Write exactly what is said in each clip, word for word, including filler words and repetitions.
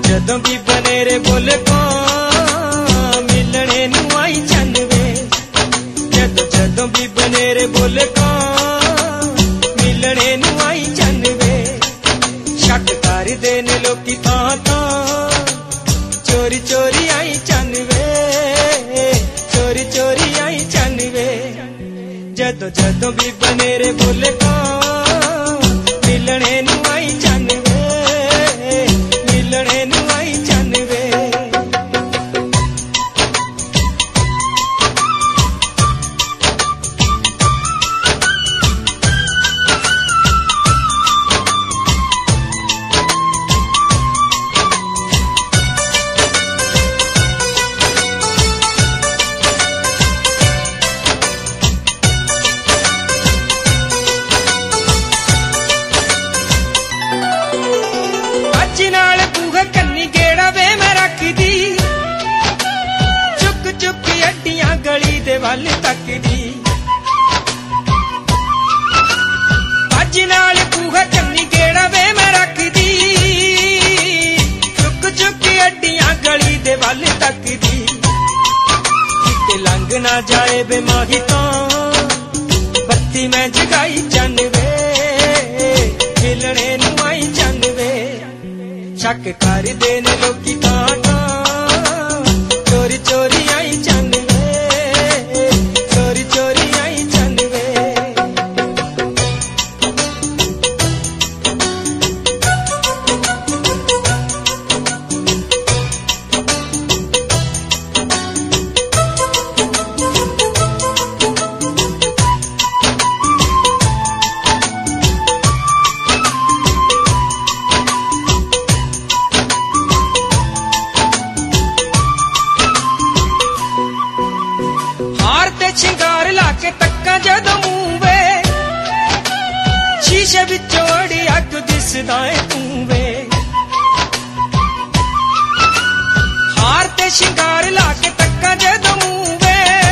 जदों भी बनेरे बोले को मिलने नू आई चन वे, जदों जदों भी बनेरे बोले को मिलने नू आई चन वे। शक कर देने लोकी थां थां चोरी चोरी आई चन वे, चोरी चोरी आई चन वे। जदों जदों भी बनेरे बोले को मिलने नू आई चन वे, मिलने नू आई चन वे। नाल बूहे कन्नी गेड़ा वे मैं रख दी, चुक चुक अड्डियां गली दे वल तकदी। अज नाल बूहे कन्नी गेड़ा वे मैं रख दी, चुक चुक अड्डियां गली दे वल तकदी। किते लंघ ना जाए बे माही तो बत्ती मैं जगाई चन वे, मिलने नू आई चन वे। शक कर देने लोकी थां थां चोरी चोरी आई चन वे, चोरी चोरी आई चन वे। शिंगार लाके तक्का जदों मूंह वे, शीशे विचों अड़ी अग दिसदा ऐ तू वे। हार ते शिंगार लाके तक्का जदों मूंह वे,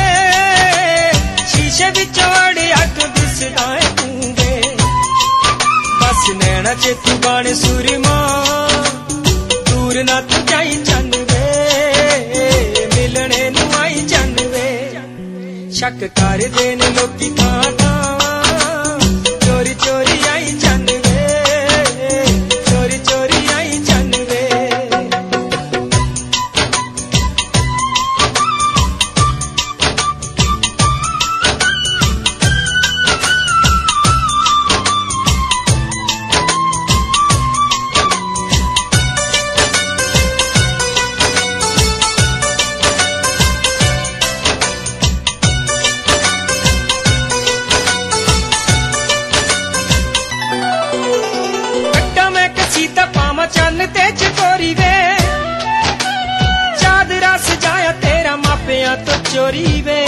शीशे विचों अड़ी अग दिसदा ऐ तू वे। बस नैना च तू बन सुरमा दूर ना तू जाई चन वे, मिलने नू आई चन वे। शक कर देने लोकी थां थां चोरी चोरी आई चन वे, चोरी चोरी आई चन वे। चन ते चकोरी वे, चादरा सजाया तेरा मापिया तो चोरी वे।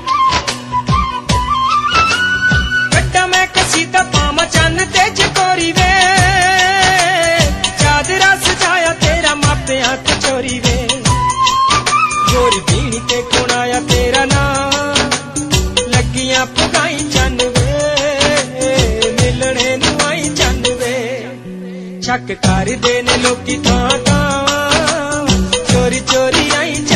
कट्टा मैं कसीदा पामा चन ते चकोरी वे, चादरा सजाया तेरा मापिया तो चोरी वे। गोरी बीनी ते कुणाया तेरा नाम लगियां पुगाई चन वे, मिलने नू आई चन वे। शक कर देने लोकी थां थां चोरी चोरी आई